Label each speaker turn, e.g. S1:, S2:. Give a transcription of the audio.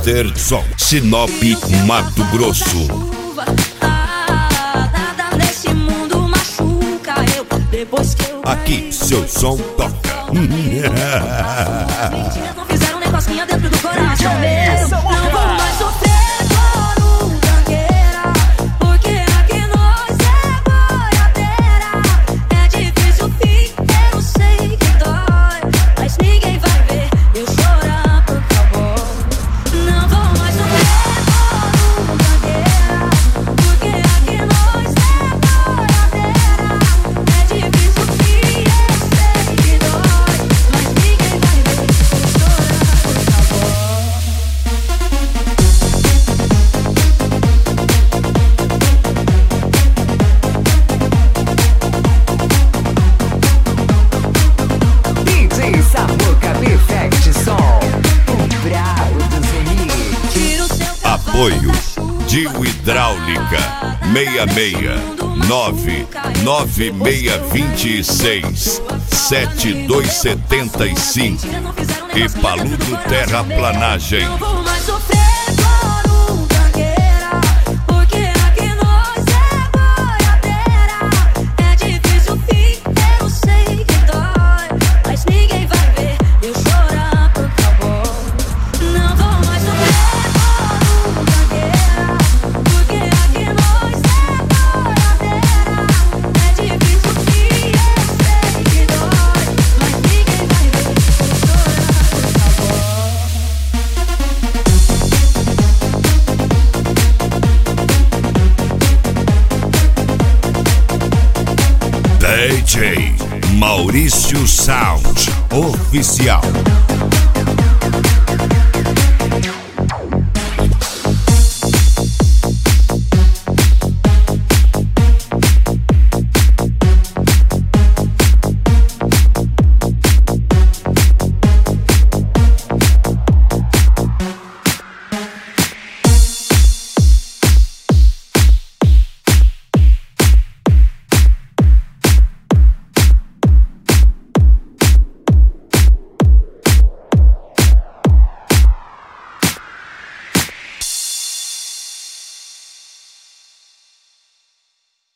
S1: Masterson, Sinop, Mato Grosso.
S2: Nada nesse mundo machuca eu depois que eu
S1: Aqui seu som toca.
S2: mentiras não fizeram nem cosquinha dentro do coração meu. Não vou mais sofrer por um tranqueira, porque aqui nós é boiadeira. É difícil ficar, eu sei que dói, mas ninguém vai ver eu chorar por favor. Não vou mais sofrer por um tranqueira, porque aqui nós é boiadeira. É difícil ficar, eu sei que dói, mas ninguém vai ver eu chorar por favor.
S3: DJ Samuca Perfect Som, o brabo dos remix.
S2: Tira o seu
S1: Apoio Dio Hidráulica 669 9626 7275 e Paludo Terraplanagem.
S2: Não vou mais sofrer por um tranqueira, porque aqui nós é boiadeira. É difícil ficar, eu sei que dói, mas ninguém vai ver eu chorar por favor. Não vou mais sofrer por um tranqueira, porque aqui nós é boiadeira. É difícil ficar, eu sei que dói, mas ninguém vai ver eu chorar por favor.
S1: DJ Maurício Sound Oficial.